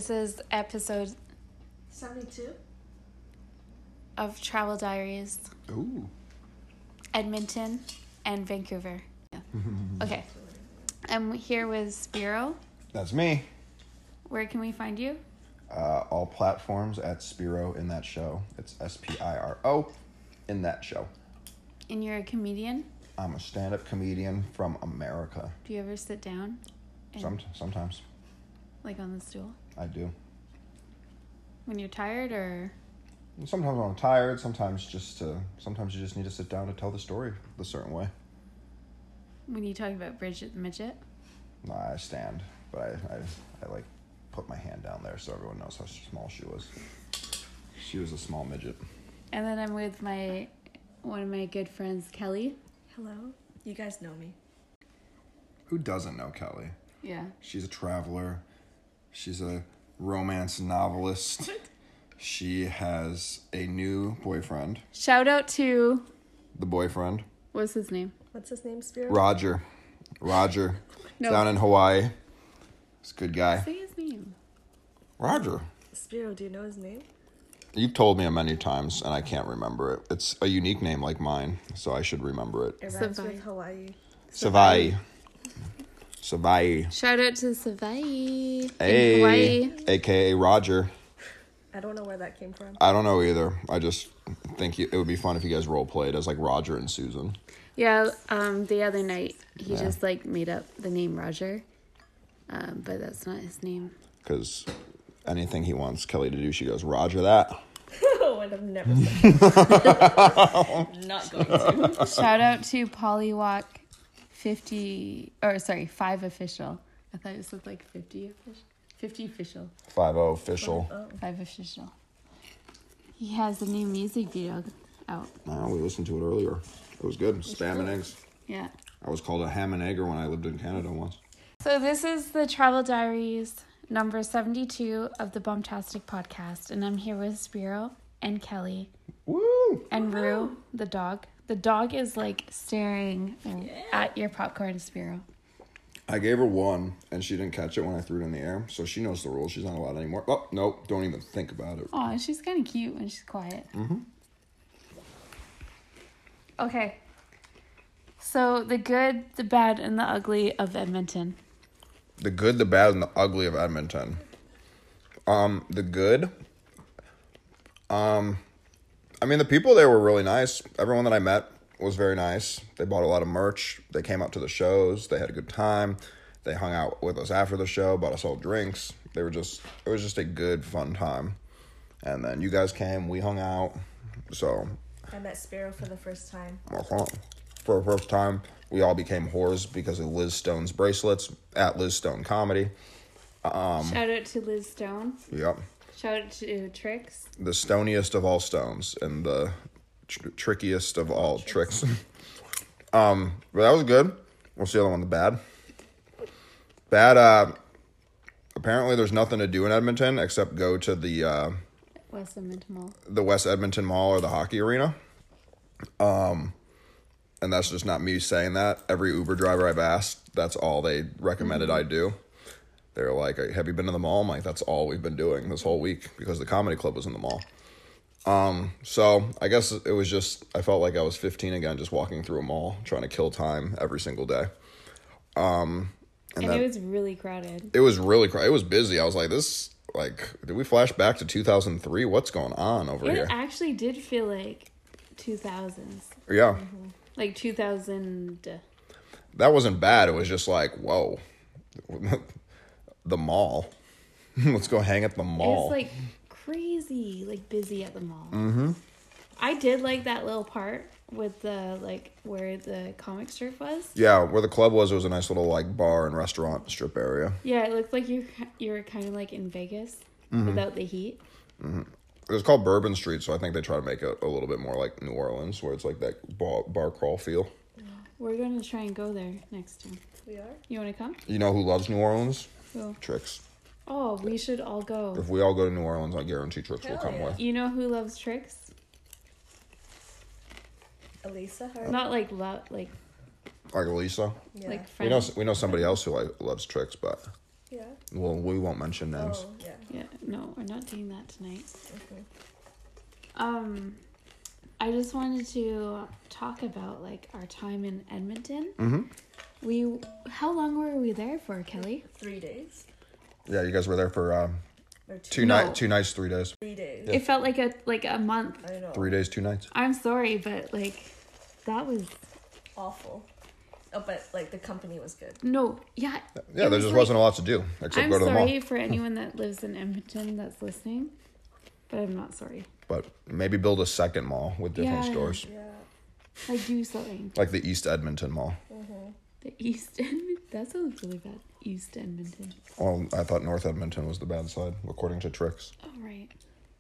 This is episode 72 of Travel Diaries. Ooh. Edmonton and Vancouver. Yeah. Okay. I'm here with Spiro. That's me. Where can we find you? All platforms at Spiro in that show. It's Spiro in that show. And you're a comedian? I'm a stand-up comedian from America. Do you ever sit down? Sometimes. Like on the stool? I do. When you're tired or? Sometimes when I'm tired, sometimes you just need to sit down to tell the story a certain way. When you talk about Bridget the Midget? Nah, I stand, but I like put my hand down there so everyone knows how small she was. She was a small midget. And then I'm with one of my good friends, Kelly. Hello. You guys know me. Who doesn't know Kelly? Yeah. She's a traveler. She's a romance novelist. She has a new boyfriend. Shout out to... The boyfriend. What's his name? What's his name, Spiro? Roger. No. Down in Hawaii. He's a good guy. Say his name. Roger. Spiro, do you know his name? You've told me many times, and I can't remember it. It's a unique name like mine, so I should remember it. It rhymes Savai. with Hawaii. Savai. Shout out to Savai Hey. in Hawaii. A.K.A. Roger. I don't know where that came from. I don't know either. I just think it would be fun if you guys role played as like Roger and Susan. Yeah, the other night he just like made up the name Roger, but that's not his name. Because anything he wants Kelly to do, she goes, Roger that. Oh, I'd have never said that. Not going to. Shout out to Polywalk 5 official. I thought it said like 50 official. 50 official. 5-0 official. 5 official. He has a new music video out. No, we listened to it earlier. It was good. Spam and eggs. Yeah. I was called a ham and egger when I lived in Canada once. So this is the Travel Diaries number 72 of the Bumptastic podcast, and I'm here with Spiro and Kelly. Woo! And Rue, the dog. The dog is like staring at your popcorn, Spiro. I gave her one, and she didn't catch it when I threw it in the air, so she knows the rules. She's not allowed anymore. Oh, nope, don't even think about it. Aw, she's kind of cute when she's quiet. Mm-hmm. Okay. So the good, the bad, and the ugly of Edmonton. The good, the bad, and the ugly of Edmonton. The good. I mean, the people there were really nice. Everyone that I met was very nice. They bought a lot of merch. They came out to the shows. They had a good time. They hung out with us after the show, bought us all drinks. It was just a good, fun time. And then you guys came, we hung out. So I met Spiro for the first time. for the first time, we all became whores because of Liz Stone's bracelets at Liz Stone Comedy. Shout out to Liz Stone. Yep. Shout out to Trix. The stoniest of all stones and the trickiest of all tricks. But that was good. What's the other one? The bad? Bad, apparently there's nothing to do in Edmonton except go to the West Edmonton Mall. The West Edmonton Mall or the hockey arena. And that's just not me saying that. Every Uber driver I've asked, that's all they recommended I do. They're like, have you been to the mall? I'm like, that's all we've been doing this whole week because the comedy club was in the mall. So I guess it was just, I felt like I was 15 again, just walking through a mall, trying to kill time every single day. And it was really crowded. It was really crowded. It was busy. I was like, did we flash back to 2003? What's going on over here? It actually did feel like 2000s. Yeah. Mm-hmm. Like 2000. That wasn't bad. It was just like, whoa. The mall. Let's go hang at the mall. It's like crazy, like busy at the mall. Mm-hmm. I did like that little part with the like where the comic strip was. Yeah, where the club was, it was a nice little like bar and restaurant strip area. Yeah, it looked like you were kind of like in Vegas without the heat. Mm-hmm. It was called Bourbon Street, so I think they try to make it a little bit more like New Orleans, where it's like that bar crawl feel. We're going to try and go there next time. We are? You want to come? You know who loves New Orleans? Who? Trix. Oh, we should all go. If we all go to New Orleans, I guarantee Trix will come with. You know who loves Trix? Elisa? Her? Not like love, like Like Elisa? Yeah. like friends. We know somebody else who loves Trix, but... Yeah. Well, we won't mention names. Oh, yeah. Yeah, no, we're not doing that tonight. Okay. I just wanted to talk about like our time in Edmonton. Mm-hmm. How long were we there for, Kelly? 3 days. Yeah, you guys were there for Or two nights, 3 days. 3 days. It felt like a month. I know. 3 days, 2 nights. I'm sorry, but like that was Awful. Oh, but like the company was good. no, yeah. Yeah, it there just like- wasn't a lot to do except I'm go to the mall. sorry for anyone that lives in Edmonton that's listening, but I'm not sorry. But maybe build a second mall with different Yeah. stores, Yeah. Like do something. like the East Edmonton Mall. The East Edmonton. That sounds really bad. East Edmonton. Well, I thought North Edmonton was the bad side, according to Trix. Oh right.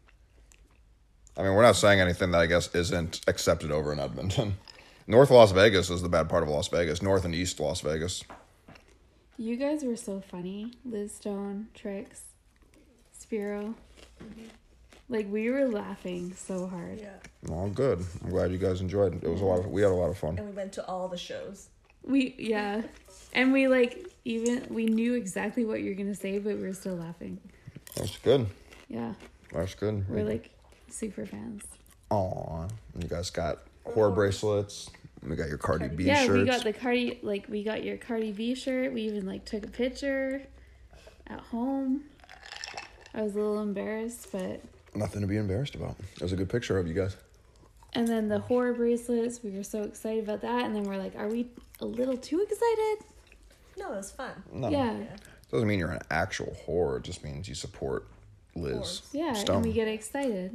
I mean, we're not saying anything that I guess isn't accepted over in Edmonton. North Las Vegas is the bad part of Las Vegas. North and East Las Vegas. You guys were so funny. Liz Stone, Trix, Spiro. Like we were laughing so hard. Yeah. Well, good. I'm glad you guys enjoyed it. It was we had a lot of fun. And we went to all the shows. And we like we knew exactly what you were gonna say, but we were still laughing. That's good. Yeah. That's good. We're like super fans. Aw. You guys got horror bracelets. We got your Cardi B Yeah, shirts. we got your Cardi B shirt. We even like took a picture at home. I was a little embarrassed, but Nothing to be embarrassed about. It was a good picture of you guys. and then the horror bracelets, we were so excited about that, and then we're like, are we a little too excited? No, it was fun. No. Yeah. Doesn't mean you're an actual whore. It just means you support Liz course. Yeah, Stone. and we get excited.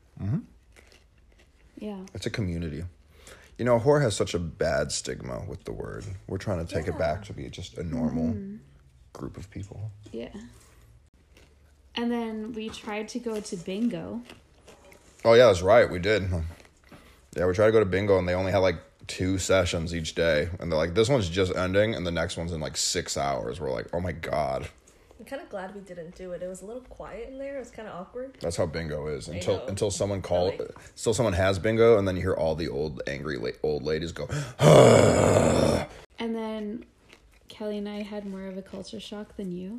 Yeah. It's a community. You know, whore has such a bad stigma with the word. We're trying to take it back to be just a normal group of people. Yeah. And then we tried to go to bingo. Oh, yeah, that's right. We did. Yeah, we tried to go to bingo, and they only had like 2 sessions each day. And they're like, this one's just ending, and the next one's in like 6 hours. We're like, oh my God. I'm kind of glad we didn't do it. It was a little quiet in there. It was kind of awkward. That's how bingo is. know. Until someone Like- someone has bingo, and then you hear all the old, angry old ladies go, And then Kelly and I had more of a culture shock than you.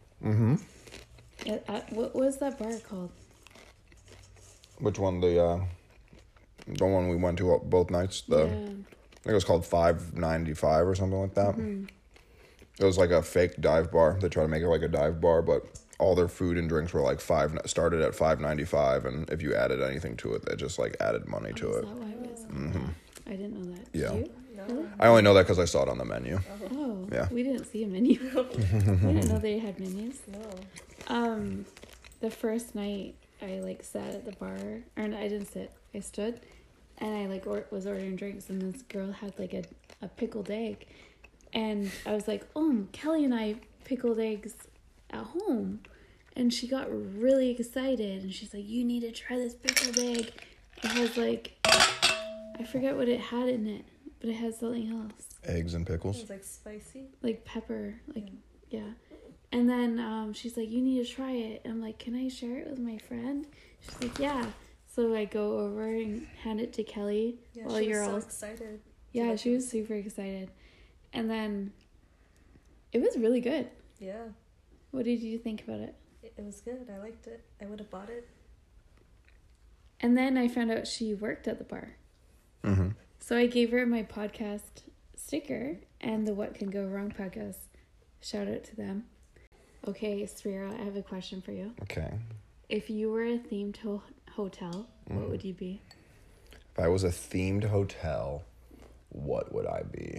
What was that bar called? which one? The one we went to both nights? I think it was called 595 or something like that. It was like a fake dive bar. They try to make it like a dive bar, but all their food and drinks were like started at $5.95, and if you added anything to it, they just like added money to Is it. that why it was? I didn't know that. Did Yeah. you? No. I only know that because I saw it on the menu. Oh, Yeah. we didn't see a menu. We didn't know they had menus. No. The first night I like sat at the bar, or I didn't sit. I stood, and I like was ordering drinks, and this girl had like a pickled egg, and I was like, "Oh, Kelly and I pickled eggs at home," and she got really excited, and she's like, "You need to try this pickled egg. It has like, I forget what it had in it, but it had something else." Eggs and It pickles. was like spicy. Like pepper, like yeah. And then she's like, "You need to try it." And I'm like, "Can I share it with my friend?" She's like, "Yeah." So I go over and hand it to Kelly Yeah, while she you're was so all excited. yeah. She was super excited, and then it was really good. Yeah, What did you think about it? it was good. I liked it. I would have bought it. And then I found out she worked at the bar. Mm-hmm. So I gave her my podcast sticker and the What Can Go Wrong podcast. Shout out to them. Okay, Spira, I have a question for you. Okay. If you were a themed hotel, what would you be? If I was a themed hotel, what would I be?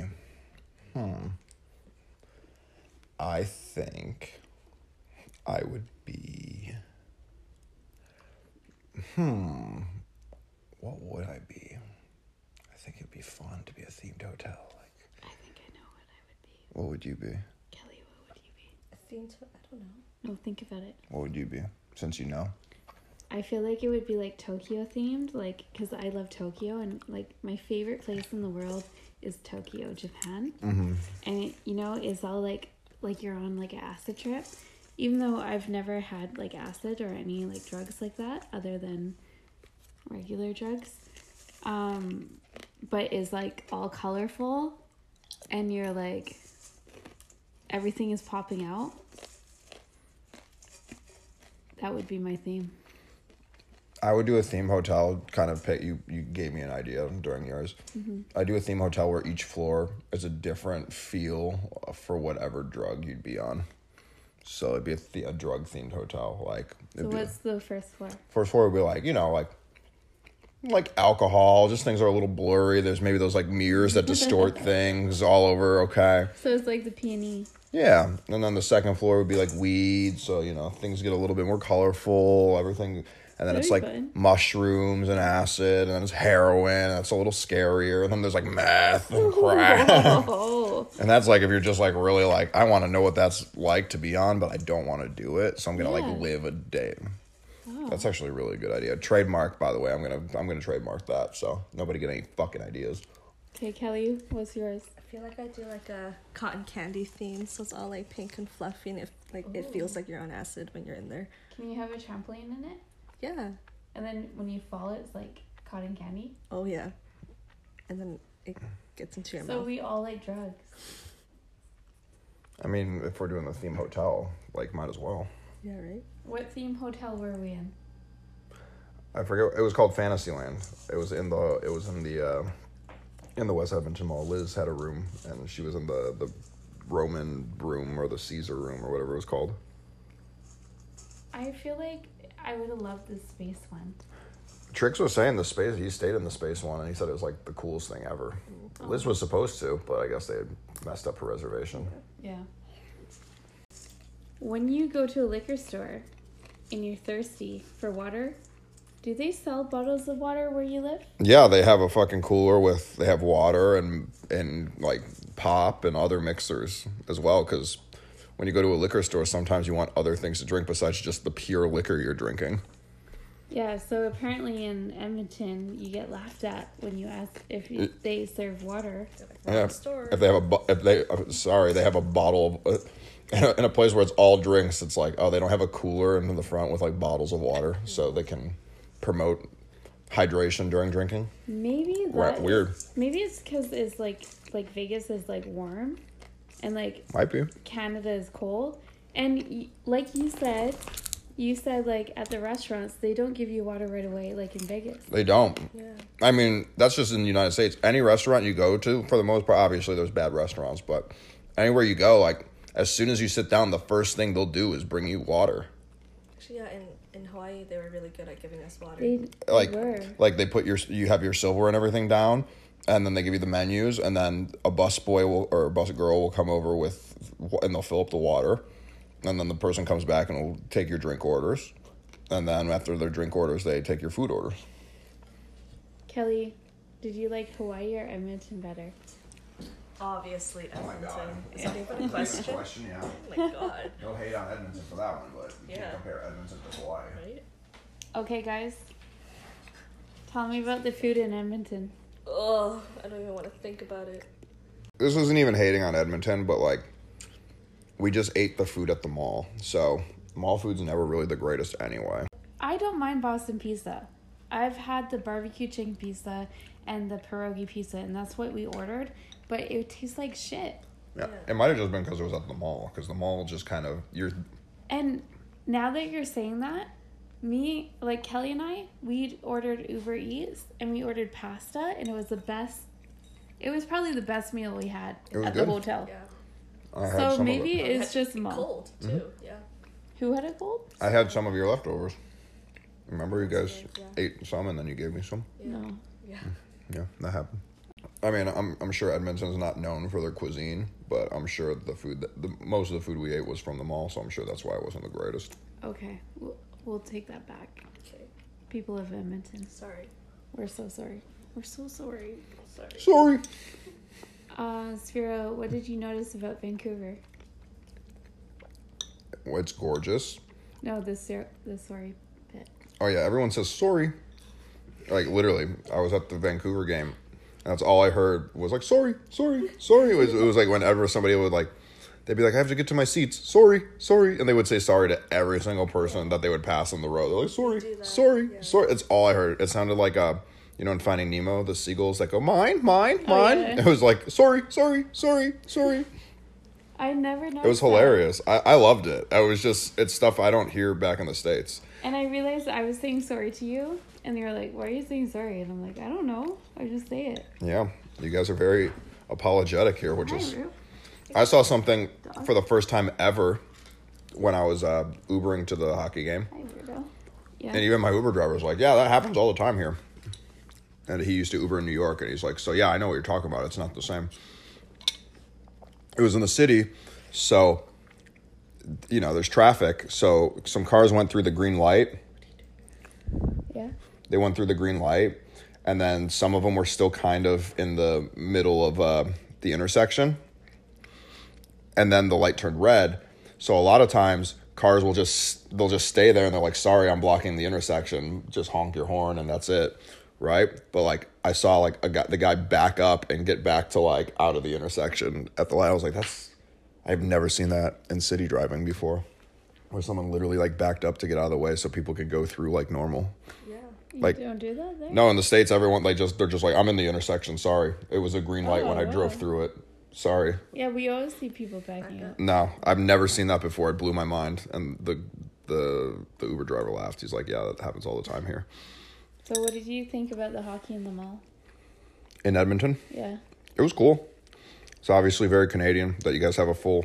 I think I would be... What would I be? I think it'd be fun to be a themed hotel. Like, I think I know what I would be. what would you be? Kelly, what would you be? I don't know. No, think about it. What would you be? Since you know. I feel like it would be like Tokyo themed, like, because I love Tokyo, and like my favorite place in the world is Tokyo, Japan. And it, you know, it's all like you're on like an acid trip, even though I've never had like acid or any like drugs like that other than regular drugs. But is like all colorful, and you're like everything is popping out. that would be my theme. I would do a theme hotel, kind of pick, you gave me an idea during yours. I do a theme hotel where each floor is a different feel for whatever drug you'd be on. So it'd be a drug-themed hotel. Like, So what's the first floor? first floor would be like, you know, like alcohol, just things are a little blurry. There's maybe those like mirrors that distort things all over, okay? So it's like the peony. Yeah, and then the second floor would be like weed, so, you know, things get a little bit more colorful, everything... And then it's Very like good. mushrooms and acid, and then it's heroin, and that's a little scarier. And then there's like meth and crack. Oh. And that's like if you're just like really like, I want to know what that's like to be on, but I don't want to do it. So I'm going to Yeah. like live a day. Oh. That's actually a really good idea. Trademark, by the way. I'm gonna trademark that, so nobody get any fucking ideas. Okay, Kelly, what's yours? I feel like I do like a cotton candy theme, so it's all like pink and fluffy, and it feels like you're on acid when you're in there. Can you have a trampoline in it? Yeah. And then when you fall, it's like cotton candy? Oh yeah. And then it gets into your So mouth. we all like drugs. I mean, if we're doing the theme hotel, like, might as well. Yeah, right. What theme hotel were we in? I forget. It was called Fantasyland. It was in the West Edmonton Mall. Liz had a room, and she was in the Roman room or the Caesar room or whatever it was called. I feel like I would have loved the space one. Trix was saying the space. He stayed in the space one, and he said it was like the coolest thing ever. Liz was supposed to, but I guess they had messed up her reservation. Yeah. When you go to a liquor store and you're thirsty for water, do they sell bottles of water where you live? Yeah, they have a fucking cooler they have water and like pop and other mixers as well. Because when you go to a liquor store, sometimes you want other things to drink besides just the pure liquor you're drinking. Yeah, so apparently in Edmonton, you get laughed at when you ask if they serve water. Yeah, Store. if they have a bottle of in a place where it's all drinks. It's like, oh, they don't have a cooler in the front with like bottles of water, so they can promote hydration during drinking. Maybe Right, that weird. Maybe it's because it's like Vegas is like warm, and like Might be. Canada is cold, and like you said like at the restaurants they don't give you water right away like in Vegas. They don't. Yeah. I mean, that's just in the United States. Any restaurant you go to, for the most part, obviously there's bad restaurants, but anywhere you go, like as soon as you sit down, the first thing they'll do is bring you water. Actually, yeah, in Hawaii, they were really good at giving us water. They were. Like they put you have your silver and everything down, and then they give you the menus, and then a busboy or a bus girl will come over and they'll fill up the water, and then the person comes back and will take your drink orders, and then after their drink orders, they take your food orders. Kelly, did you like Hawaii or Edmonton better? Obviously, Oh my Edmonton. God. Is that even a question? Yeah. Oh my god. No hate on Edmonton for that one, but you Yeah. can't compare Edmonton to Hawaii. Right? Okay, guys, tell me about the food in Edmonton. Oh, I don't even want to think about it. This isn't even hating on Edmonton, but like, we just ate the food at the mall, so mall food's never really the greatest anyway. I don't mind Boston pizza. I've had the barbecue chicken pizza and the pierogi pizza, and that's what we ordered, but it tastes like shit. Yeah, Yeah. it might have just been because it was at the mall, because the mall just kind of And now that you're saying that, me, like Kelly and I, we ordered Uber Eats and we ordered pasta, and it was the best. It was probably the best meal we had It was at good. the hotel. Yeah. I had So some maybe of it. it's It had just to be mall. cold too. Yeah. Who had a cold? I had some of your leftovers. Remember, you guys Yeah. ate some and then you gave me some. Yeah. No. Yeah. Yeah, that happened. I mean, I'm sure Edmonton's not known for their cuisine, but I'm sure the food most of the food we ate was from the mall, so I'm sure that's why it wasn't the greatest. Okay, we'll take that back. Okay. People of Edmonton, Sorry. we're so sorry. We're so sorry. Sorry. Sorry. Sphero, what did you notice about Vancouver? Well, it's gorgeous. No, the sorry bit. Oh yeah, everyone says sorry. Like literally, I was at the Vancouver game, and that's all I heard was like sorry, sorry, sorry. It was like whenever somebody would like, they'd be like, I have to get to my seats. Sorry, sorry, and they would say sorry to every single person that they would pass on the road. They're like sorry, do that, sorry, yeah. sorry. It's all I heard. It sounded like you know, in Finding Nemo, the seagulls that go mine, mine, mine. yeah. It was like sorry, sorry, sorry, sorry. I never noticed. It was hilarious. I loved it. It's stuff I don't hear back in the States. And I realized I was saying sorry to you, and they were like, "Why are you saying sorry?" And I'm like, "I don't know. I just say it." Yeah, you guys are very apologetic here, which Hi, is. Rue. I saw something for the first time ever when I was Ubering to the hockey game. Hi, Rudo. Yeah. And even my Uber driver was like, yeah, that happens all the time here. And he used to Uber in New York, and he's like, so yeah, I know what you're talking about. It's not the same. It was in the city, so, there's traffic. So some cars went through the green light. Yeah. They went through the green light, and then some of them were still kind of in the middle of the intersection. And then the light turned red. So a lot of times cars they'll just stay there and they're like, sorry, I'm blocking the intersection. Just honk your horn and that's it. Right. But like I saw like the guy back up and get back to like out of the intersection at the light. I was like, I've never seen that in city driving before, where someone literally like backed up to get out of the way so people could go through like normal. Yeah. Like, You don't do that there? No, in the States, everyone they're just like, I'm in the intersection. Sorry. It was a green light when I drove through it. Sorry. Yeah, we always see people backing up. No, I've never seen that before. It blew my mind. And the Uber driver laughed. He's like, yeah, that happens all the time here. So what did you think about the hockey in the mall? In Edmonton? Yeah. It was cool. It's obviously very Canadian that you guys have a full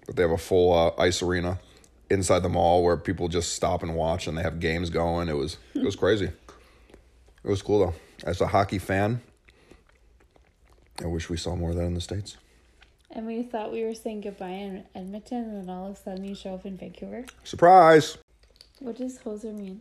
ice arena inside the mall where people just stop and watch and they have games going. It was crazy. It was cool though. As a hockey fan, I wish we saw more of that in the States. And we thought we were saying goodbye in Edmonton, and then all of a sudden you show up in Vancouver. Surprise! What does hoser mean?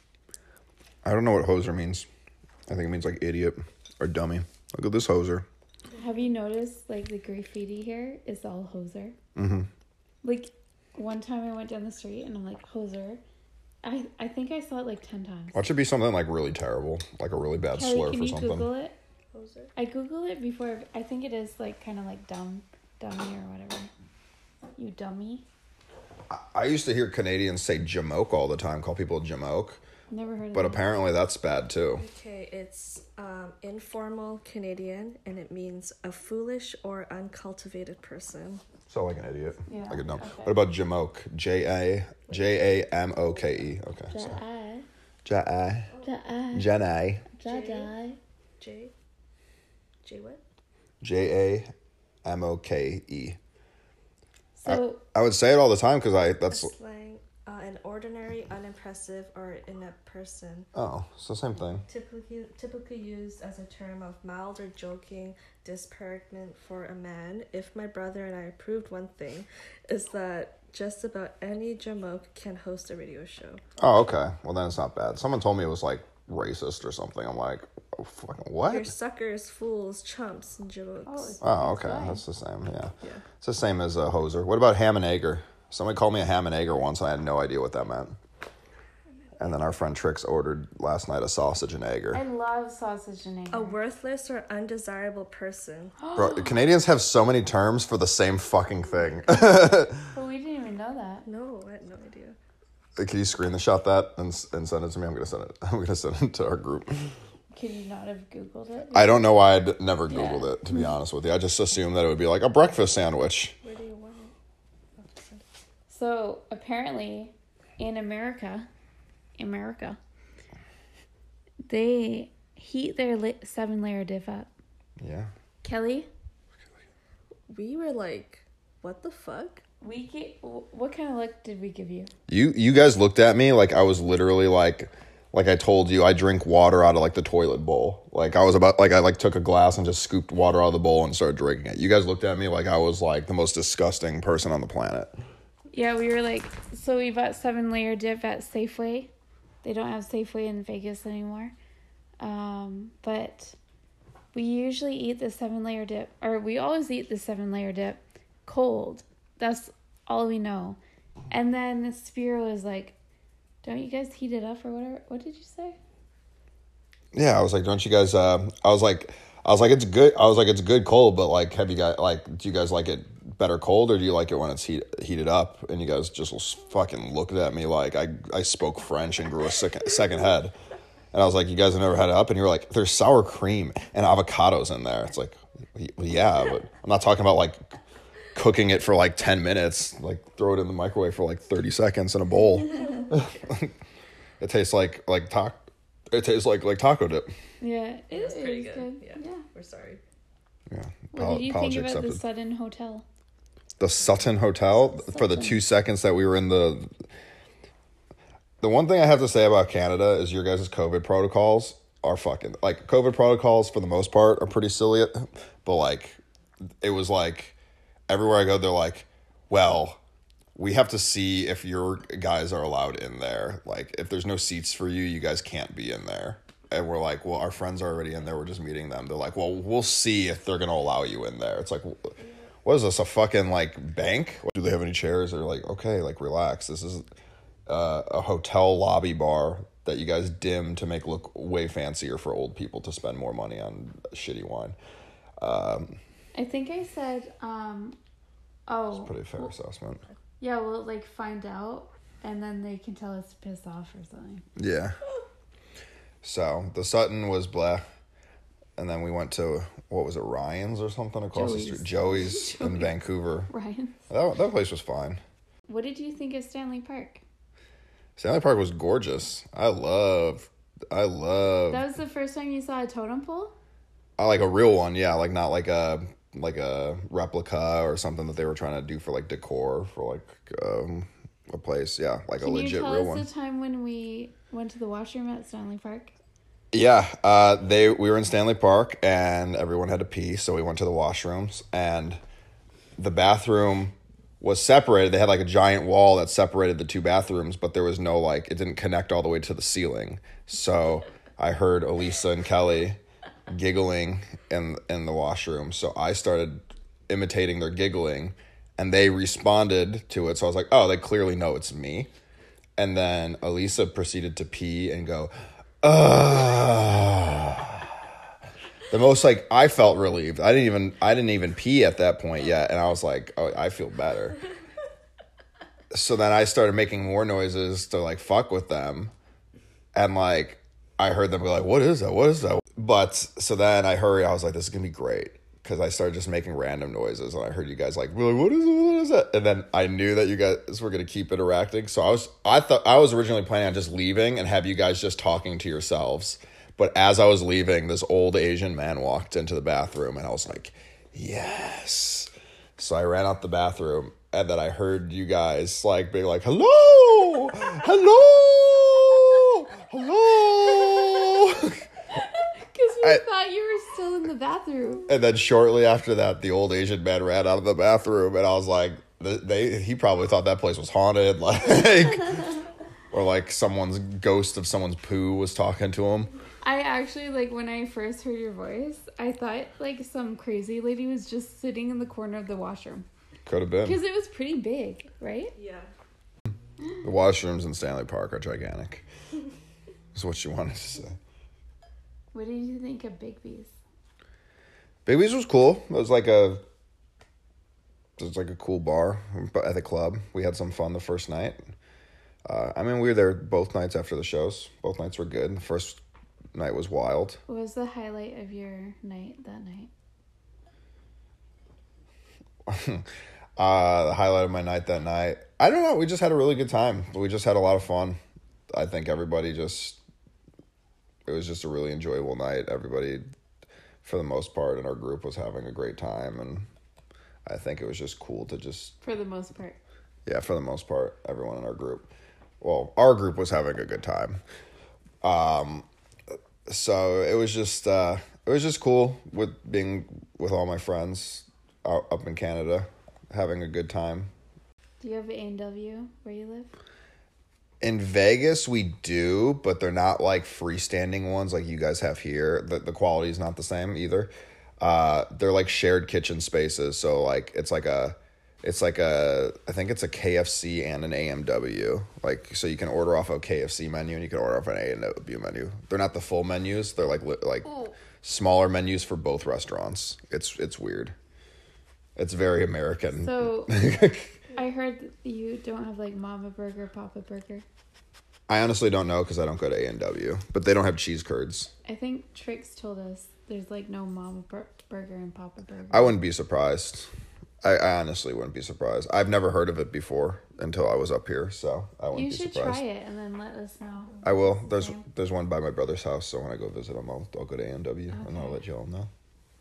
I don't know what hoser means. I think it means like idiot or dummy. Look at this hoser. Have you noticed, like, the graffiti here is all hoser? Mm-hmm. Like, one time I went down the street and I'm like, hoser. I think I saw it like 10 times. Watch it be something like really terrible, like a really bad Kelly, slur can for you something. Google it? Hoser. I Googled it before. I think it is like kind of like dummy or whatever. You dummy. I used to hear Canadians say jamoke all the time, call people jamoke, Never heard of but that. apparently that's bad too. Okay, it's informal Canadian, and it means a foolish or uncultivated person. So like an idiot, Yeah, like a dumb. okay. What about jamoke? Jamoke. Okay, so Ja-I. Jenai. Ja-die. J what? Jamoke. So, I would say it all the time because that's Slang, an ordinary, unimpressive, or inept person. it's the same thing. Typically used as a term of mild or joking disparagement for a man. If my brother and I approved one thing, is that just about any jamoke can host a radio show. Oh, okay. Well, then it's not bad. Someone told me it was like racist or something. I'm like, oh, fucking what? You're suckers, fools, chumps, and jamokes. Oh, okay. Fine. That's the same. Yeah. Yeah. It's the same as a hoser. What about ham and egger? Somebody called me a ham and egger once. And I had no idea what that meant. And then our friend Trix ordered last night a sausage and egger. I love sausage and egg. A worthless or undesirable person. Bro, Canadians have so many terms for the same fucking thing. But we didn't even know that. No, I had no idea. Can you screenshot that and send it to me? I'm gonna send it to our group. Could you not have Googled it? I don't know why I'd never Googled it, to be honest with you. I just assumed that it would be like a breakfast sandwich. Where do you want it? So, apparently, in America, they heat their 7-layer dip up. Yeah. Kelly, We were like, what the fuck? what kind of look did we give you? You guys looked at me like I was literally like I told you I drink water out of like the toilet bowl. Like I was about like I like took a glass and just scooped water out of the bowl and started drinking it. You guys looked at me like I was like the most disgusting person on the planet. Yeah, we were like, so we bought 7-layer dip at Safeway. They don't have Safeway in Vegas anymore. But we usually eat the 7-layer dip, or we always eat the 7-layer dip cold. That's all we know. And then Spiro was like, don't you guys heat it up or whatever? What did you say? Yeah, I was like, don't you guys? I was like, it's good. I was like, it's good cold, but like, have you guys do you guys like it better cold or do you like it when it's heated up? And you guys just fucking looked at me like I spoke French and grew a second head. And I was like, you guys have never had it up? And you were like, there's sour cream and avocados in there. It's like, well, yeah, but I'm not talking about like cooking it for like 10 minutes. Like throw it in the microwave for like 30 seconds in a bowl. It tastes like taco. It tastes like taco dip. Yeah, It's pretty is good. Yeah. We're sorry. Yeah. What did you think Apology about the accepted. Sutton Hotel? The Sutton Hotel, for the Sutton. 2 seconds that we were in the one thing I have to say about Canada is your guys' COVID protocols are fucking, like, COVID protocols for the most part are pretty silly, but like it was like everywhere I go they're like, well, we have to see if your guys are allowed in there. Like, if there's no seats for you, you guys can't be in there. And we're like, well, our friends are already in there, we're just meeting them. They're like, well, we'll see if they're gonna allow you in there. It's like, what is this, a fucking like bank? Do they have any chairs? They're like, okay, like relax, this is a hotel lobby bar that you guys dim to make look way fancier for old people to spend more money on shitty wine. I think I said, oh, Pretty fair assessment. yeah, we'll like find out, and then they can tell us to piss off or something. Yeah. So the Sutton was blah, and then we went to, what was it, Ryan's or something across the street? Joey's in Vancouver. Ryan, That place was fine. what did you think of Stanley Park? Stanley Park was gorgeous. I love. That was the first time you saw a totem pole? I like a real one, yeah, like not like a replica or something that they were trying to do for like decor for like a place, yeah, like a legit real Can you tell one. us the time when we went to the washroom at Stanley Park? Yeah, we were in Stanley Park and everyone had to pee, so we went to the washrooms and the bathroom was separated. They had like a giant wall that separated the two bathrooms, but there was no like, it didn't connect all the way to the ceiling. So I heard Elisa and Kelly giggling in the washroom, so I started imitating their giggling and they responded to it. So I was like, oh, they clearly know it's me. And then Elisa proceeded to pee and go, the most, like, I felt relieved. I didn't even pee at that point yet, and I was like, oh, I feel better. So then I started making more noises to like fuck with them, and like I heard them be like, what is that? But so then I was like, this is gonna be great, because I started just making random noises, and I heard you guys like, really, what is that? And then I knew that you guys were gonna keep interacting, so I thought I was originally planning on just leaving and have you guys just talking to yourselves. But as I was leaving, this old Asian man walked into the bathroom, and I was like, yes. So I ran out the bathroom, and then I heard you guys like being like, hello, hello, hello. Because we thought you were still in the bathroom. And then shortly after that, the old Asian man ran out of the bathroom, and I was like, he probably thought that place was haunted, like, or like someone's ghost of someone's poo was talking to him. I actually, like, when I first heard your voice, I thought, like, some crazy lady was just sitting in the corner of the washroom. Could have been. Because it was pretty big, right? Yeah. The washrooms in Stanley Park are gigantic. Is what you wanted to say. What did you think of Bigby's? Bigby's was cool. It was like a cool bar at the club. We had some fun the first night. We were there both nights after the shows. Both nights were good. The first night was wild. What was the highlight of your night that night? The highlight of my night that night, I don't know. We just had a really good time. We just had a lot of fun. I think it was just a really enjoyable night. Everybody, for the most part, in our group was having a great time, and I think it was just cool to just... For the most part. Yeah, for the most part, everyone in our group. Well, our group was having a good time. So it was just cool with being with all my friends up in Canada, having a good time. Do you have A&W where you live? In Vegas, we do, but they're not like freestanding ones like you guys have here. The quality is not the same either. They're like shared kitchen spaces. So like it's like a I think it's a KFC and an AMW. Like, so you can order off a KFC menu and you can order off an AMW menu. They're not the full menus. They're like smaller menus for both restaurants. It's weird. It's very American. So I heard that you don't have like Mama Burger, Papa Burger. I honestly don't know because I don't go to A&W, but they don't have cheese curds. I think Trix told us there's like no Mama Burger and Papa Burger. I wouldn't be surprised. I honestly wouldn't be surprised. I've never heard of it before until I was up here, so I wouldn't You be should surprised. try it and then let us know. I will. There's Same. there's one by my brother's house, so when I go visit him, I'll go to A&W and I'll Okay. let y'all know.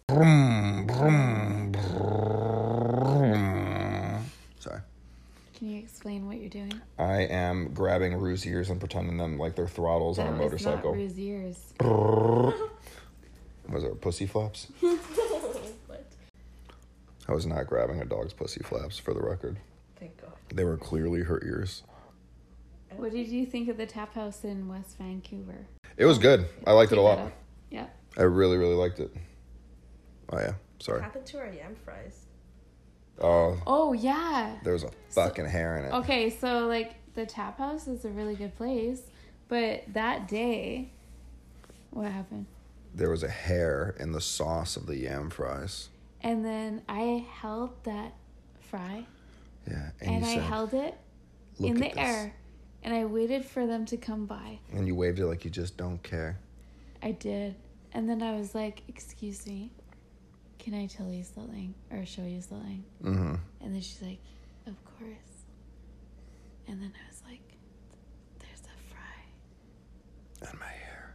Sorry. Can you explain what you're doing? I am grabbing Rue's ears and pretending them like they're throttles on a That was not motorcycle. Rue's ears. Was it pussy flaps? What? I was not grabbing a dog's pussy flaps, for the record. Thank God. They were clearly her ears. What did you think of the tap house in West Vancouver? It was good. I liked it a Keep that lot. up. Yeah. I really, really liked it. Oh, yeah. What Sorry. happened to our yam fries? Oh, Oh, yeah. there was a fucking hair in it. Okay, so, like, the tap house is a really good place. But that day, what happened? There was a hair in the sauce of the yam fries. And then I held that fry Yeah. and you I said, held it "Look in at the this." air. And I waited for them to come by. And you waved it like you just don't care. I did. And then I was like, excuse me, can I tell you something or show you something? Mm-hmm. And then she's like, of course. And then I was like, there's a fry. And my hair.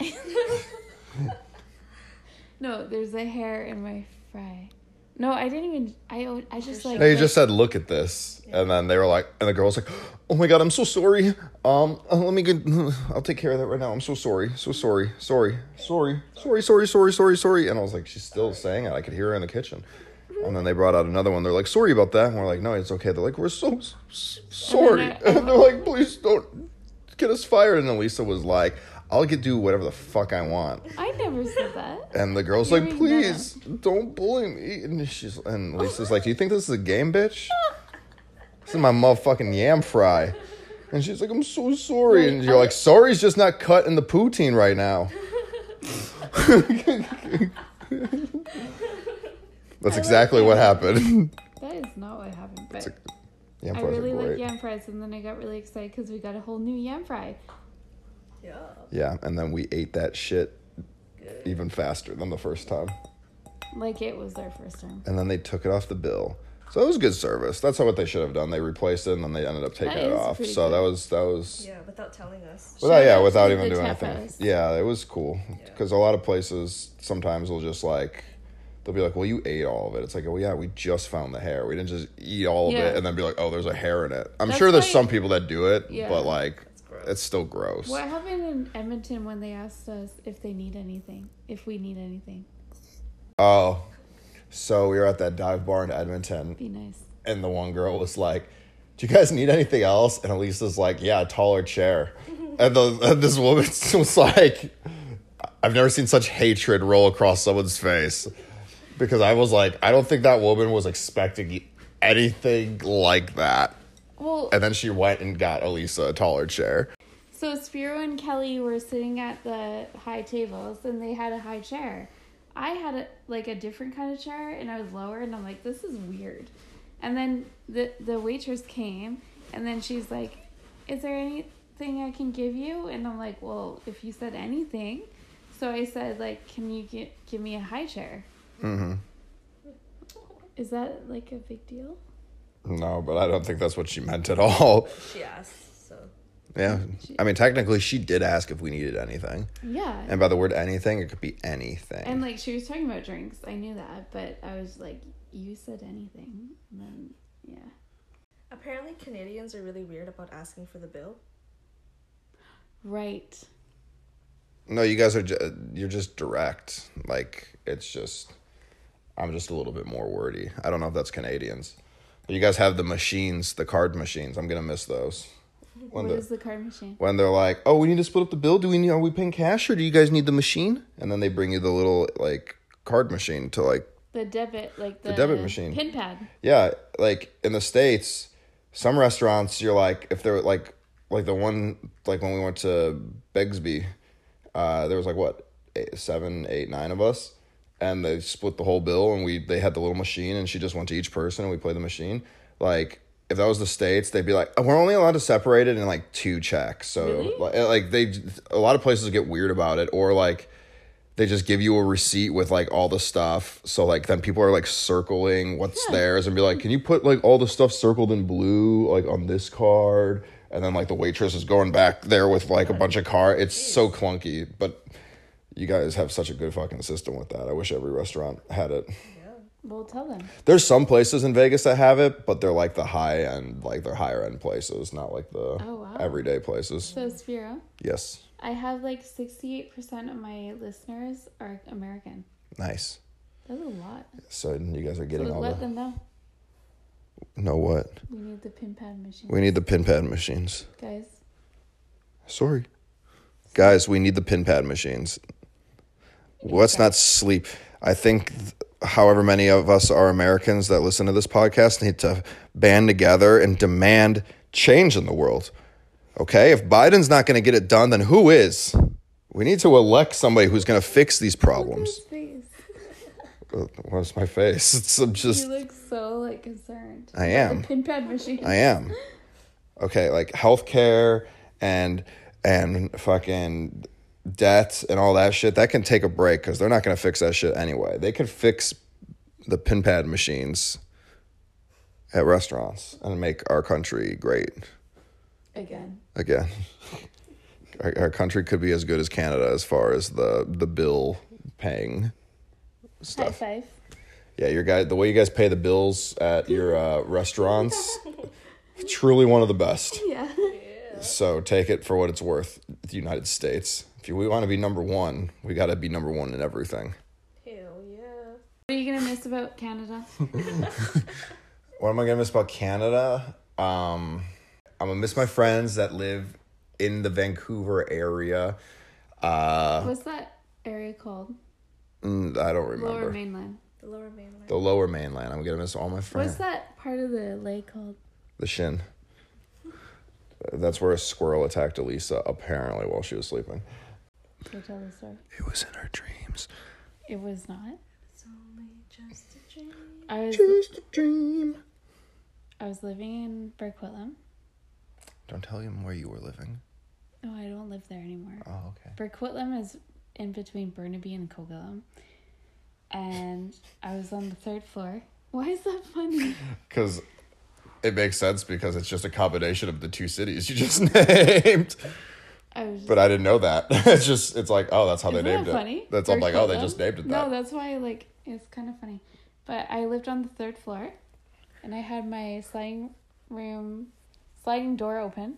No, there's a hair in my fry. No, I didn't even, I just like. No, you just said, "Look at this," and then they were like, and the girl's like, "Oh my god, I'm so sorry. Let me get. I'll take care of that right now. I'm so sorry, sorry. And I was like, she's still saying it. I could hear her in the kitchen. And then they brought out another one. They're like, "Sorry about that." And we're like, "No, it's okay." They're like, "We're so sorry." And they're like, "Please don't get us fired." And Elisa was like, "I'll do whatever the fuck I want." I never said that. And the girl's You're like, being meta. "Please don't bully me." And Lisa's like, "Do you think this is a game, bitch? This is my motherfucking yam fry." And she's like, "I'm so sorry." And you're like, "Sorry's just not cut in the poutine right now." That's exactly what happened. That is not what happened. But Yam I fries really are like great. yam fries, and then I got really excited because we got a whole new yam fry. Yeah. Yeah, and then we ate that shit even faster than the first time. Like it was their first time. And then they took it off the bill. So it was good service. That's what they should have done. They replaced it and then they ended up taking That it is off. pretty So good. that was Yeah, without telling us. Shout out without to even the doing Tap anything. House. Yeah, it was cool. Because a lot of places sometimes will just like, they'll be like, "Well, you ate all of it." It's like, "Oh yeah, we just found the hair. We didn't just eat all of Yeah. it and then be like, oh, there's a hair in it." I'm That's sure there's why- some people that do it, Yeah. but like, gross. it's still gross. What happened in Edmonton when they asked us if they need anything? If we need anything? Oh, so we were at that dive bar in Edmonton. Be nice. And the one girl was like, "Do you guys need anything else?" And Elisa's like, "Yeah, a taller chair." And this woman was like, I've never seen such hatred roll across someone's face. Because I was like, I don't think that woman was expecting anything like that. Well, And then she went and got Elisa a taller chair. so Spiro and Kelly were sitting at the high tables, and they had a high chair. I had a different kind of chair, and I was lower, and I'm like, this is weird. And then the waitress came, and then she's like, "Is there anything I can give you?" And I'm like, "Well, if you said anything." So I said, like, "Can you give me a high chair?" Mm-hmm. Is that like a big deal? No, but I don't think that's what she meant at all. She asked, so. Yeah. I mean, technically, she did ask if we needed anything. Yeah. And by the word anything, it could be anything. And like she was talking about drinks, I knew that, but I was like, "You said anything?" And then yeah. Apparently, Canadians are really weird about asking for the bill. Right. No, you guys are you're just direct. Like, it's just, I'm just a little bit more wordy. I don't know if that's Canadians. But you guys have the machines, the card machines. I'm going to miss those. What is the card machine? When they're like, "Oh, we need to split up the bill. Are we paying cash or do you guys need the machine?" And then they bring you the little, like, card machine to, like, The debit, like the debit machine. pin pad. yeah, like, in the States, some restaurants, you're like, if they're like the one, like when we went to Begsby, there was like, what, 7, 8, 9 of us, and they split the whole bill, and they had the little machine, and she just went to each person, and we played the machine. Like, if that was the States, they'd be like, "We're only allowed to separate it in like 2 checks." So Really? like a lot of places get weird about it, or like they just give you a receipt with like all the stuff. So like then people are like circling what's theirs and be like, can you put like all the stuff circled in blue like on this card? And then like the waitress is going back there with like a bunch of cards. It's so clunky, but you guys have such a good fucking system with that. I wish every restaurant had it. Well, tell them. There's some places in Vegas that have it, but they're like the high end, like they're higher end places, not like the everyday places. So, Sphero? Yes. I have like 68% of my listeners are American. Nice. That's a lot. So you guys are getting so all let them know. Know what? We need the pin pad machine. We need the pin pad machines. Guys. Sorry. Guys, we need the pin pad machines. Let's not sleep. I think however many of us are Americans that listen to this podcast need to band together and demand change in the world. Okay? If Biden's not going to get it done, then who is? We need to elect somebody who's going to fix these problems. What's my face? I'm just. You look so like concerned. I am. The pin pad machine. I am. Okay, like healthcare and fucking debt and all that shit, that can take a break because they're not going to fix that shit anyway. They can fix the pin pad machines at restaurants and make our country great. Again. Our country could be as good as Canada as far as the bill paying stuff. High five. Yeah, the way you guys pay the bills at your restaurants, truly one of the best. Yeah. So take it for what it's worth. The United States. If we want to be number one, we got to be number one in everything. Hell yeah. What are you gonna miss about Canada? What am I gonna miss about Canada? I'm gonna miss my friends that live in the Vancouver area. What's that area called? I don't remember. Lower Mainland. The lower mainland. The Lower Mainland. I'm gonna miss all my friends. What's that part of the lake called? The Shin. That's where a squirrel attacked Elisa, apparently, while she was sleeping. So tell the story. It was in her dreams. It was not. It's only just a dream. Just a dream. I was living in Burquitlam. Don't tell him where you were living. No, I don't live there anymore. Oh, okay. Burquitlam is in between Burnaby and Coquitlam. And I was on the 3rd floor. Why is that funny? Because it makes sense because it's just a combination of the two cities you just named. But I didn't know that. It's like, oh, that's how they named it. Funny? That's I'm like, oh, they just named it that. No, that's why it's kind of funny. But I lived on the 3rd floor, and I had my sliding door open,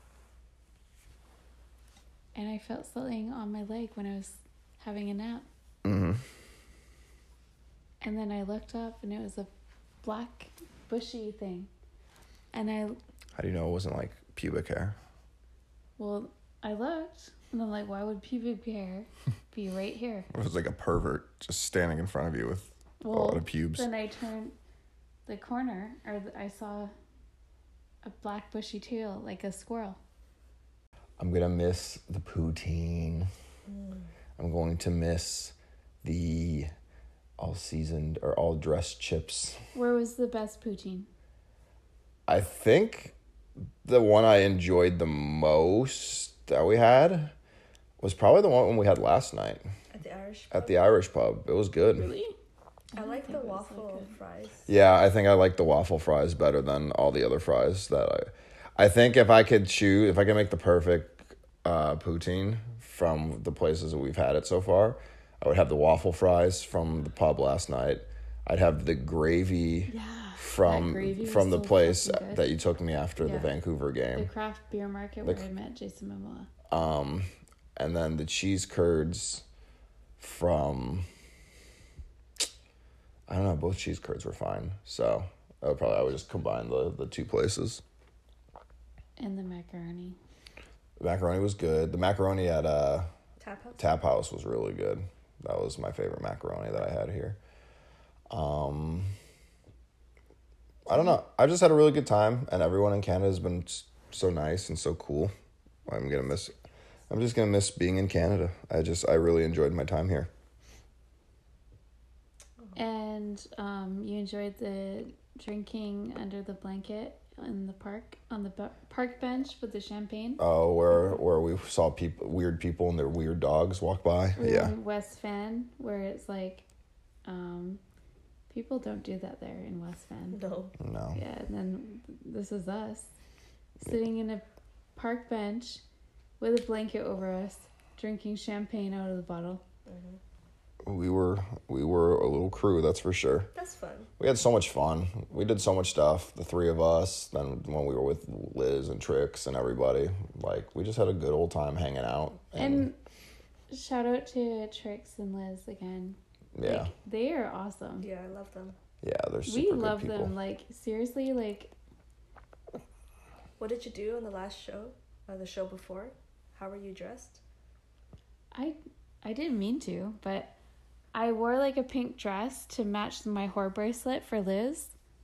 and I felt something on my leg when I was having a nap. Mm-hmm. And then I looked up, and it was a black, bushy thing. And How do you know it wasn't like pubic hair? Well, I looked, and I'm like, why would pubic hair be right here? It was like a pervert just standing in front of you with a lot of pubes. Then I turned the corner, I saw a black bushy tail, like a squirrel. I'm going to miss the poutine. I'm going to miss the all-seasoned or all-dressed chips. Where was the best poutine? I think the one I enjoyed the most that we had was probably the one we had last night. At the Irish pub? At the Irish pub. It was good. Really? I like the waffle fries. Yeah, I think I like the waffle fries better than all the other fries that I think if I could make the perfect poutine from the places that we've had it so far, I would have the waffle fries from the pub last night. I'd have the gravy from the place that you took me after the Vancouver game. The craft beer market where I met Jason Momoa. And then the cheese curds from, I don't know, both cheese curds were fine. So I would just combine the two places. And the macaroni. The macaroni was good. The macaroni at Tap House was really good. That was my favorite macaroni that I had here. I don't know. I just had a really good time, and everyone in Canada has been so nice and so cool. I'm just gonna miss being in Canada. I really enjoyed my time here. And you enjoyed the drinking under the blanket in the park on the park bench with the champagne. Oh, where we saw weird people and their weird dogs walk by. We were Yeah. in West Van, where it's like, people don't do that there in West Van. No. No. Yeah, and then this is us sitting in a park bench with a blanket over us, drinking champagne out of the bottle. We were a little crew, that's for sure. That's fun. We had so much fun. We did so much stuff, the three of us. Then when we were with Liz and Trix and everybody, like, we just had a good old time hanging out. And shout out to Trix and Liz again. Yeah. Like, they are awesome. Yeah, I love them. Yeah, they're super We good love people. them. Like, seriously, like, What did you do on the last show? The show before? How were you dressed? I didn't mean to, but I wore like a pink dress to match my whore bracelet for Liz.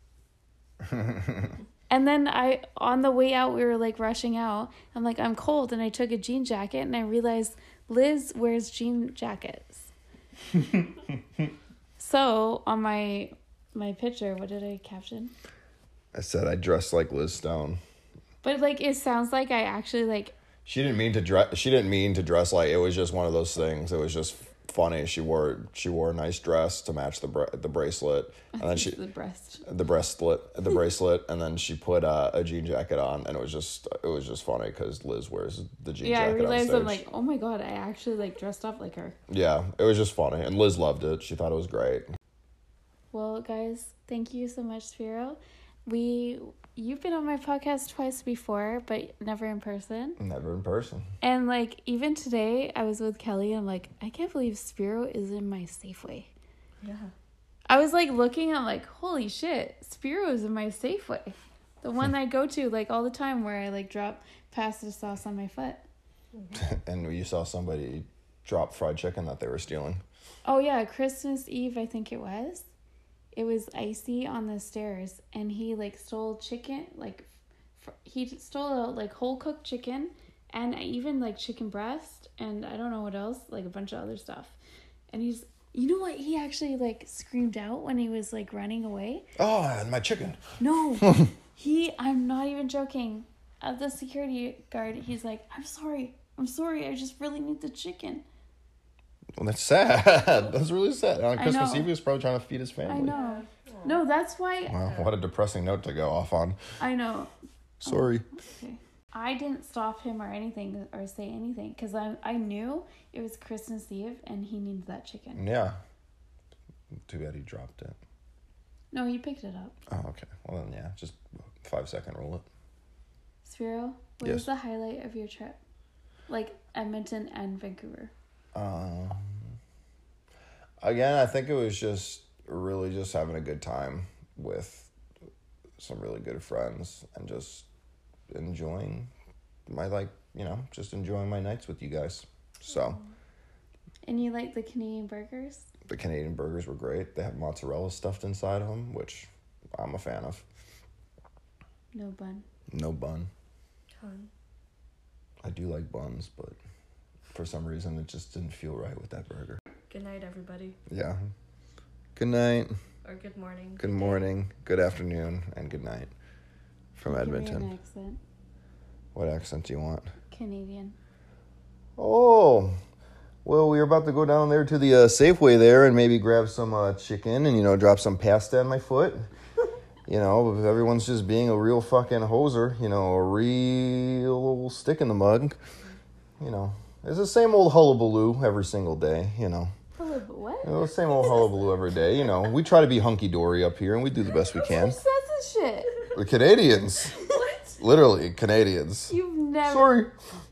And then on the way out, we were like rushing out. I'm like, I'm cold. And I took a jean jacket and I realized Liz wears jean jackets. So on my picture, what did I caption? I said I dressed like Liz Stone. But like, it sounds like I actually like, She didn't mean to dress like, it was just one of those things. It was just funny. She wore a nice dress to match the bracelet, and then the bracelet, and then she put a jean jacket on, and it was just funny because Liz wears the jean jacket. I realized on stage. I'm like, oh my god, I actually like dressed up like her. Yeah, it was just funny, and Liz loved it. She thought it was great. Well, guys, thank you so much, Spiro. You've been on my podcast twice before, but never in person. Never in person. And like, even today, I was with Kelly, and I'm like, I can't believe Spiro is in my Safeway. Yeah. I was like looking, I'm like, holy shit, Spiro is in my Safeway. The one I go to like all the time where I like drop pasta sauce on my foot. And you saw somebody drop fried chicken that they were stealing. Oh yeah, Christmas Eve, I think it was. It was Icy on the stairs, and he like stole chicken, like he stole like whole cooked chicken, and even like chicken breast, and I don't know what else, like a bunch of other stuff. And you know what? He actually like screamed out when he was like running away. Oh, and my chicken. No, I'm not even joking. The security guard, he's like, I'm sorry, I just really need the chicken. Well, that's sad. That's really sad. On Christmas know. Eve, he was probably trying to feed his family. I know. No, that's why. Wow, what a depressing note to go off on. I know. Sorry. Okay. I didn't stop him or anything or say anything because I knew it was Christmas Eve and he needed that chicken. Yeah. Too bad he dropped it. No, he picked it up. Oh, okay. Well, then, yeah, just 5-second rule it. Spiro, what was the highlight of your trip? Like Edmonton and Vancouver. Again, I think it was just really just having a good time with some really good friends and just enjoying just enjoying my nights with you guys. So. And you like the Canadian burgers? The Canadian burgers were great. They have mozzarella stuffed inside of them, which I'm a fan of. No bun. No bun. Fun. I do like buns, but for some reason it just didn't feel right with that burger. Good night, everybody. Yeah. Good night. Or good morning. Good morning. Good afternoon. And good night from Edmonton. Give me an accent. What accent do you want? Canadian. Oh, well, we were about to go down there to the Safeway there and maybe grab some chicken and, drop some pasta on my foot. Everyone's just being a real fucking hoser, a real stick in the mud. It's the same old hullabaloo every single day, What? The same old hullabaloo every day, We try to be hunky-dory up here and we do the best we can. Who says this shit? The Canadians. What? Literally, Canadians. You've never... Sorry.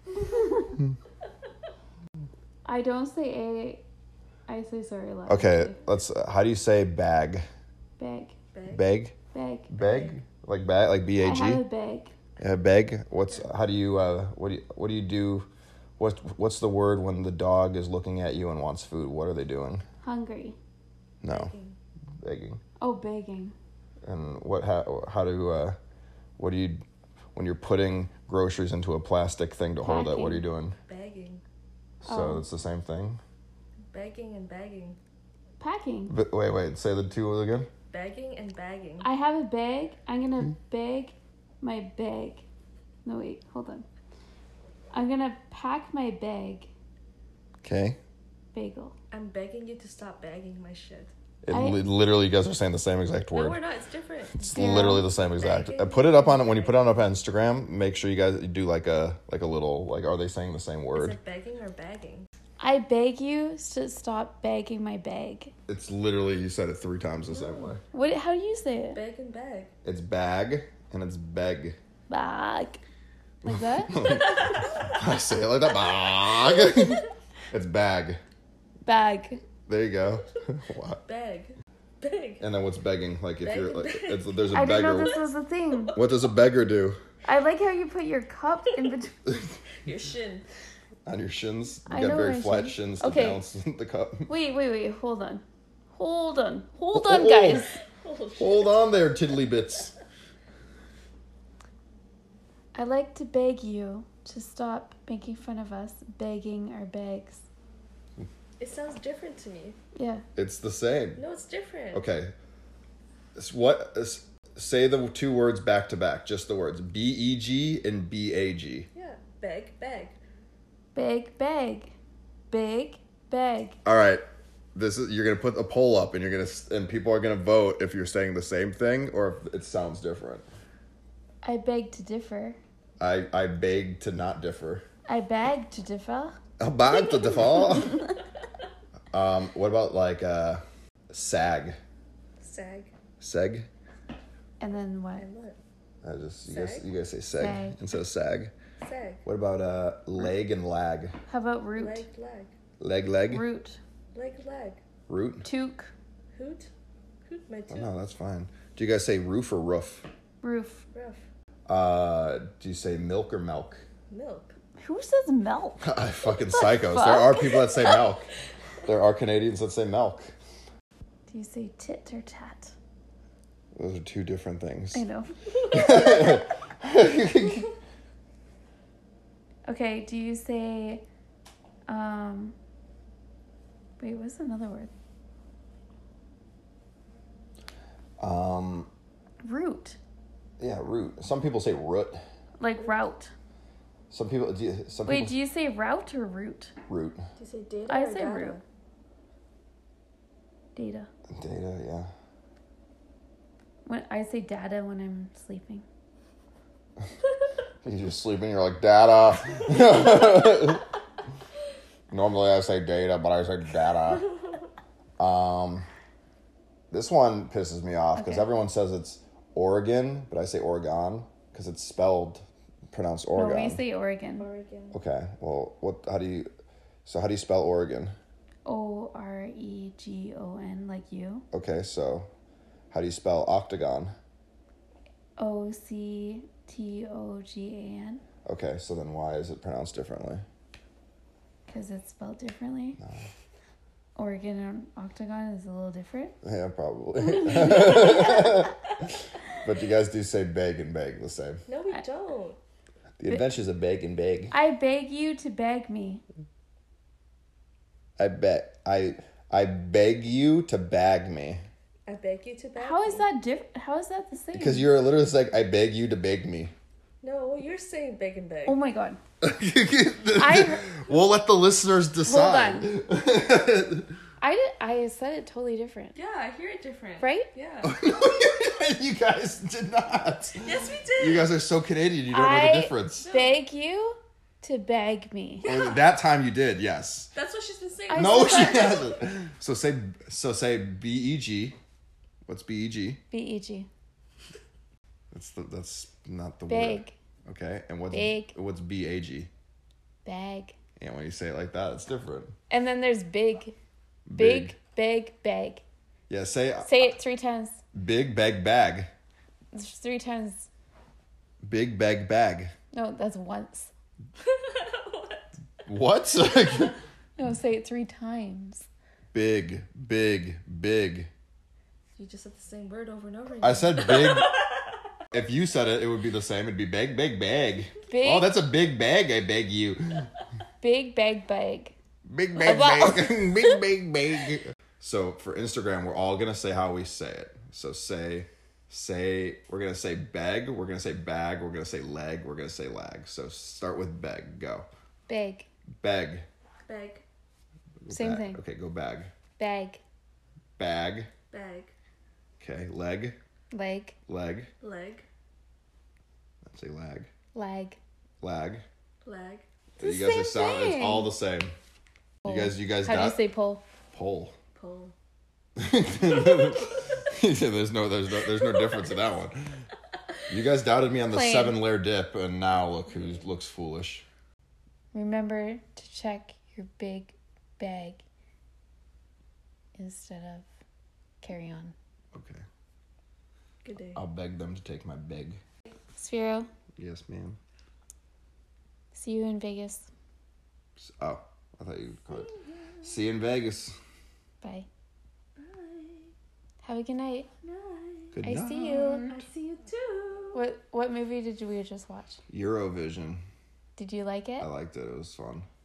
I don't say I say sorry a lot. Okay, how do you say bag? Bag. Bag? Bag. Bag? Like bag? Like B-A-G? I have a bag. Beg. What do you do? What's the word when the dog is looking at you and wants food? What are they doing? Hungry. No. Begging. Oh, begging. And what do you when you're putting groceries into a plastic thing to hold it, what are you doing? Bagging. So it's the same thing? Bagging and bagging. Packing. But wait, say the two again. Bagging and bagging. I have a bag. I'm gonna beg my bag. No, wait, hold on. I'm gonna pack my bag. Okay. Bagel. I'm begging you to stop bagging my shit. Literally, you guys are saying the same exact No, word. we're not. It's different. It's Yeah. literally the same exact. Begging. Put it up on it when you put it up on Instagram. Make sure you guys do like a little like. Are they saying the same Is word? it begging or bagging? I beg you to stop bagging my bag. It's literally you said it 3 times the same way. What? How do you say it? Beg and bag. It's bag and it's beg. Bag. Like that? I say it like that. Bag. It's bag. Bag. There you go. What? Beg. Beg. And then what's begging? Like if Beg you're and like, beg. there's a I didn't know beggar. this was a thing. What does a beggar do? I like how you put your cup in between. Your shin. On your shins, I you know got very my flat shins. shins to Okay. balance the cup. Wait. Hold on, Oh, guys. Oh, shit. Hold on there, tiddly bits. I like to beg you to stop making fun of us begging our bags. It sounds different to me. Yeah. It's the same. No, it's different. Okay. Say the 2 words back to back. Just the words BEG and BAG. Yeah. Beg, bag. Big bag. Big bag. All right. You're gonna put a poll up, and and people are gonna vote if you're saying the same thing or if it sounds different. I beg to differ. I beg to not differ. I beg to differ. I beg to differ. What about like sag? Sag. Seg? And then what? And what? You guys say seg Sag. instead of sag. Sag. What about leg and lag? How about root? Leg, leg. Leg. Root. Leg, leg. Root. Toque. Hoot. Hoot my Oh, tooth. no, that's fine. Do you guys say roof or roof? Roof. Rough. Do you say milk or milk? Milk. Who says milk? I fucking psychos. fuck? There are people that say milk. There are Canadians that say milk. Do you say tit or tat? Those are 2 different things. I know. Okay, do you say, wait, what's another word? Root. Yeah, root. Some people say root. Like route. Some people. Wait, do you say route or root? Root. Do you say data I or say data? root. Data. Data. Yeah. When I say data when I'm sleeping. You're just sleeping. You're like data. Normally I say data, but I say data. This one pisses me off because Okay. everyone says it's Oregon, but I say Oregon because it's pronounced No, Oregon. we say Oregon. Oregon. Okay. Well, how do you spell Oregon? Oregon, like you. Okay, so how do you spell octagon? Octogan. Okay, so then why is it pronounced differently? Because it's spelled differently. No. Oregon and octagon is a little different. Yeah, probably. But you guys do say beg and beg the same. No, we don't. The adventures of beg and beg. I beg you to beg me. I beg you to bag me. I beg you to beg How is me. that different? How is that the same? Because you're literally saying, I beg you to beg me. No, you're saying beg and beg. Oh my god. We'll let the listeners decide. I said it totally different. Yeah, I hear it different. Right? Yeah. You guys did not. Yes, we did. You guys are so Canadian, you don't know the difference. Beg you to beg me. Well, that time you did, yes. That's what she's been saying. No, she hasn't. So say BEG. What's BEG? B-E-G. That's not the word. Beg. Okay, and what's Big. what's BAG? Bag. Yeah, when you say it like that, it's different. And then there's big. Big, big, bag. Yeah, say Say it 3 times. big bag bag. It's 3 times. Big bag bag. No, that's once. What? No, say it 3 times. Big, big, big. You just said the same word over and over again. I said big. If you said it, it would be the same. It'd be big, big bag. Big. Oh, that's a big bag, I beg you. Big bag bag. Big bag About- bag. Big bag bag. So for Instagram, we're all going to say how we say it. So say We're gonna say beg, we're gonna say bag, we're gonna say leg, we're gonna say lag. So start with beg. Go. Big. Beg. Bag. Same Bag. thing. Okay, go bag. Bag. Bag. Bag. Okay, leg. Leg. Leg. Leg. Let's say lag. Lag. Lag. Lag. It's You the guys same it's thing. all the same. Pole. You guys How do you got say pole? pole. Pole. there's no difference in that one. You guys doubted me on the Plain. 7-layer dip, and now look who looks foolish. Remember to check your big bag instead of carry on. Okay. Good day. I'll beg them to take my beg. Sphero, Yes, ma'am. see you in Vegas. Oh, I thought you called it. See you in Vegas. Bye. Bye. Have a good night. Night. Good I night. see you. I see you too. What movie did we just watch? Eurovision. Did you like it? I liked it. It was fun.